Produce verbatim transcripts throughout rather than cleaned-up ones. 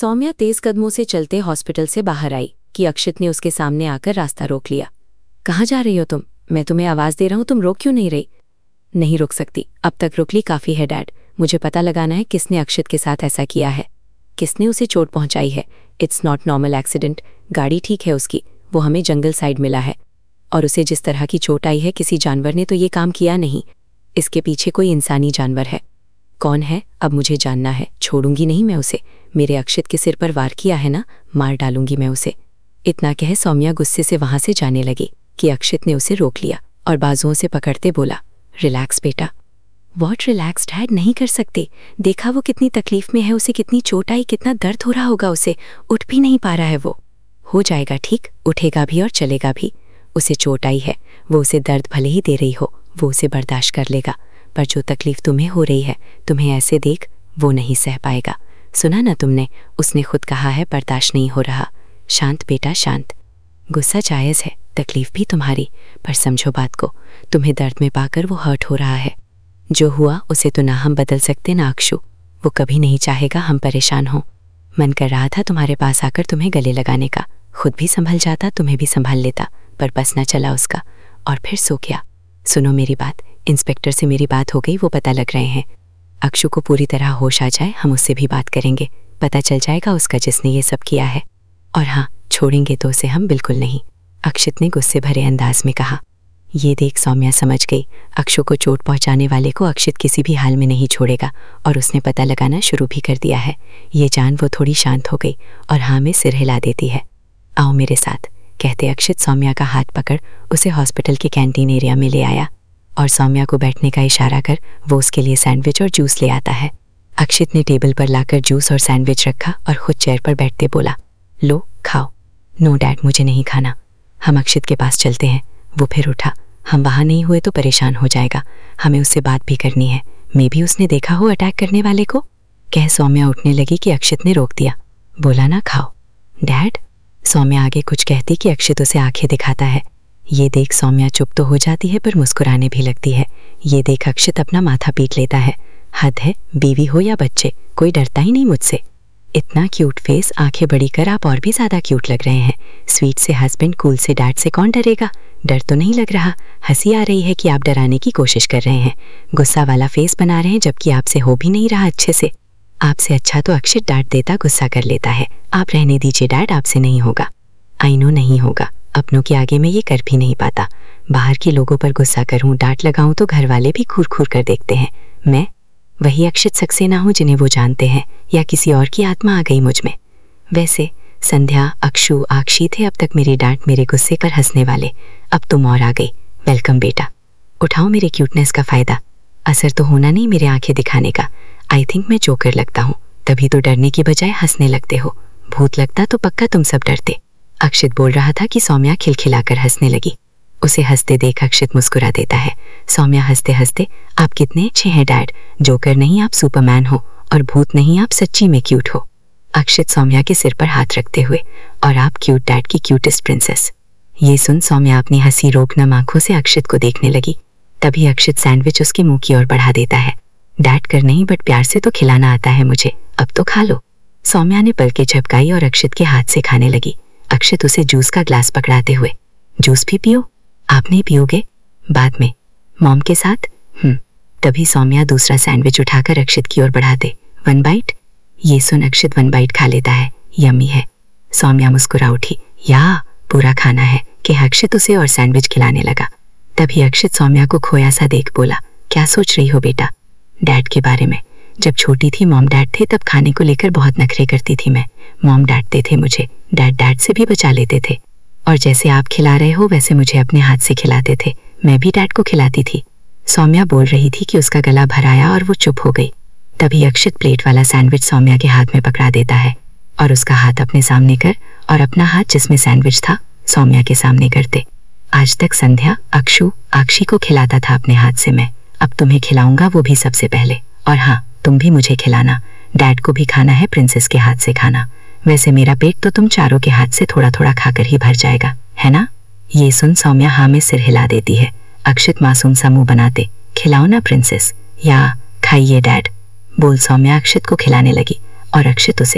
सौम्या तेज कदमों से चलते हॉस्पिटल से बाहर आई कि अक्षित ने उसके सामने आकर रास्ता रोक लिया। कहाँ जा रही हो तुम? मैं तुम्हें आवाज़ दे रहा हूँ, तुम रोक क्यों नहीं रही? नहीं रुक सकती, अब तक रुक ली काफ़ी है डैड। मुझे पता लगाना है किसने अक्षित के साथ ऐसा किया है, किसने उसे चोट पहुंचाई है। इट्स नॉट नॉर्मल एक्सीडेंट, गाड़ी ठीक है उसकी, वो हमें जंगल साइड मिला है। और उसे जिस तरह की चोट आई है किसी जानवर ने तो ये काम किया नहीं, इसके पीछे कोई इंसानी जानवर है। कौन है अब मुझे जानना है, छोड़ूंगी नहीं मैं उसे। मेरे अक्षित के सिर पर वार किया है ना, मार डालूंगी मैं उसे। इतना कह सौम्या गुस्से से वहां से जाने लगी कि अक्षित ने उसे रोक लिया और बाजुओं से पकड़ते बोला, रिलैक्स बेटा। What relax dad? नहीं कर सकते, देखा वो कितनी तकलीफ में है, उसे कितनी चोट आई, कितना दर्द हो रहा होगा उसे, उठ भी नहीं पा रहा है वो। हो जाएगा ठीक, उठेगा भी और चलेगा भी। उसे चोट आई है, वो उसे दर्द भले ही दे रही हो, वो उसे बर्दाश्त कर लेगा, पर जो तकलीफ तुम्हें हो रही है, तुम्हें ऐसे देख वो नहीं सह पाएगा। सुना ना तुमने, उसने खुद कहा है बर्दाश्त नहीं हो रहा। शांत बेटा शांत। गुस्सा जायज़ है, तकलीफ भी तुम्हारी, पर समझो बात को, तुम्हें दर्द में पाकर वो हर्ट हो रहा है। जो हुआ उसे तो ना हम बदल सकते ना अक्षु, वो कभी नहीं चाहेगा हम परेशान हों। मन कर रहा था तुम्हारे पास आकर तुम्हें गले लगाने का, खुद भी संभल जाता, तुम्हें भी संभाल लेता, पर बस न चला उसका और फिर सो गया। सुनो मेरी बात, इंस्पेक्टर से मेरी बात हो गई, वो पता लग रहे हैं। अक्षु को पूरी तरह होश आ जाए, हम उससे भी बात करेंगे, पता चल जाएगा उसका जिसने ये सब किया है। और हाँ, छोड़ेंगे तो उसे हम बिल्कुल नहीं, अक्षित ने गुस्से भरे अंदाज में कहा। ये देख सौम्या समझ गई, अक्षु को चोट पहुंचाने वाले को अक्षित किसी भी हाल में नहीं छोड़ेगा और उसने पता लगाना शुरू भी कर दिया है। ये जान वो थोड़ी शांत हो गई और हाँ में सिर हिला देती है। आओ मेरे साथ, कहते अक्षित सौम्या का हाथ पकड़ उसे हॉस्पिटल के कैंटीन एरिया में ले आया और सौम्या को बैठने का इशारा कर वो उसके लिए सैंडविच और जूस ले आता है। अक्षित ने टेबल पर लाकर जूस और सैंडविच रखा और खुद चेयर पर बैठते बोला, लो खाओ। नो डैड, मुझे नहीं खाना, हम अक्षित के पास चलते हैं। वो फिर उठा, हम वहाँ नहीं हुए तो परेशान हो जाएगा, हमें उससे बात भी करनी है, मे भी उसने देखा हो अटैक करने वाले को। कह सौम्या उठने लगी कि अक्षित ने रोक दिया, बोला ना खाओ। डैड, सौम्या आगे कुछ कहती कि अक्षित उसे आंखें दिखाता है। ये देख सौम्या चुप तो हो जाती है पर मुस्कुराने भी लगती है। ये देख अक्षित अपना माथा पीट लेता है। हद है, बीवी हो या बच्चे, कोई डरता ही नहीं मुझसे। इतना क्यूट फेस, आंखें बड़ी कर आप और भी ज्यादा क्यूट लग रहे हैं। स्वीट से हस्बैंड, कूल से डैड से कौन डरेगा? डर तो नहीं लग रहा, हंसी आ रही है कि आप डराने की कोशिश कर रहे हैं, गुस्सा वाला फेस बना रहे हैं जबकि आपसे हो भी नहीं रहा अच्छे से। आपसे अच्छा तो अक्षित डांट देता, गुस्सा कर लेता है। आप रहने दीजिए डैड, आपसे नहीं होगा। आई नो नहीं होगा, अपनों के आगे मैं ये कर भी नहीं पाता। बाहर के लोगों पर गुस्सा करूं, डांट लगाऊं तो घर वाले भी घूर घूर कर देखते हैं। मैं वही अक्षित सक्सेना हूं जिन्हें वो जानते हैं, या किसी और की आत्मा आ गई मुझ में। वैसे संध्या, अक्षु, आक्षी थे अब तक मेरी डांट, मेरे गुस्से पर हंसने वाले, अब तुम और आ गई। वेलकम बेटा, उठाओ मेरे क्यूटनेस का फायदा। असर तो होना नहीं मेरे आंखें दिखाने का। आई थिंक मैं जोकर लगता हूँ, तभी तो डरने की बजाय हंसने लगते हो। भूत लगता तो पक्का तुम सब डरते। अक्षित बोल रहा था कि सौम्या खिलखिलाकर हंसने लगी। उसे हंसते देख अक्षित मुस्कुरा देता है। सौम्या हंसते हंसते, आप कितने अच्छे हैं डैड, जोकर नहीं आप सुपरमैन हो, और भूत नहीं आप सच्ची में क्यूट हो। अक्षित सौम्या के सिर पर हाथ रखते हुए, और आप क्यूट डैड की क्यूटेस्ट प्रिंसेस। ये सुन सौम्या अपनी हंसी रोक नम आंखों से अक्षित को देखने लगी। तभी अक्षित सैंडविच उसके मुंह की ओर बढ़ा देता है। डैड कर नहीं बट प्यार से तो खिलाना आता है मुझे, अब तो खा लो। सौम्या ने पलकें झपकाई और अक्षित के हाथ से खाने लगी। अक्षित उसे जूस का ग्लास पकड़ाते हुए, जूस भी पियो। आप नहीं पियोगे? बाद में, मॉम के साथ। हम्म तभी सौम्या दूसरा सैंडविच उठाकर अक्षित की ओर बढ़ा दे। One byte. ये सुन अक्षित वन बाइट खा लेता है। यम्मी है। सौम्या मुस्कुरा उठी। या पूरा खाना है, कि अक्षित उसे और सैंडविच खिलाने लगा। तभी अक्षित सौम्या को खोया सा देख बोला, क्या सोच रही हो बेटा? डैड के बारे में। जब छोटी थी मॉम डैड थे तब खाने को लेकर बहुत नखरे करती थी मैं। मॉम डांटते थे मुझे, डैड डैड से भी बचा लेते थे, और जैसे आप खिला रहे हो वैसे मुझे अपने हाथ से खिलाते थे, मैं भी डैड को खिलाती थी। सौम्या बोल रही थी कि उसका गला भर आया और वो चुप हो गई। तभी अक्षित प्लेट वाला सैंडविच सौम्या के हाथ में पकड़ा देता है और उसका हाथ अपने सामने कर और अपना हाथ जिसमें सैंडविच था सौम्या के सामने करते। आज तक संध्या, अक्षु, आक्षी को खिलाता था अपने हाथ से मैं, अब तुम्हें खिलाऊंगा, वो भी सबसे पहले। और हाँ, तुम भी मुझे खिलाना, डैड को भी खाना है प्रिंसेस के हाथ से खाना। वैसे मेरा पेट तो तुम चारों के हाथ से थोड़ा थोड़ा खाकर ही भर जाएगा, है ना? ये सुन सौम्या हाँ में सिर हिला देती है। अक्षित मासूम सा मुंह बनाते, खिलाओ ना प्रिंसेस, या खाइए डैड, बोल सौम्या अक्षित को खिलाने लगी और अक्षित उसे।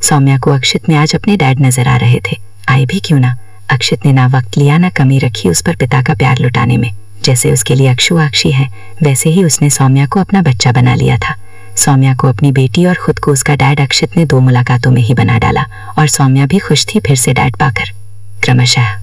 सौम्या को अक्षित में आज अपने डैड नजर आ रहे थे। आए भी क्यों ना, अक्षित ने ना वक्त लिया ना कमी रखी उस पर पिता का प्यार लुटाने में। जैसे उसके लिए अक्षु आक्षी है, वैसे ही उसने सौम्या को अपना बच्चा बना लिया था। सौम्या को अपनी बेटी और खुद को उसका डैड अक्षित ने दो मुलाकातों में ही बना डाला और सौम्या भी खुश थी फिर से डैड पाकर। क्रमशः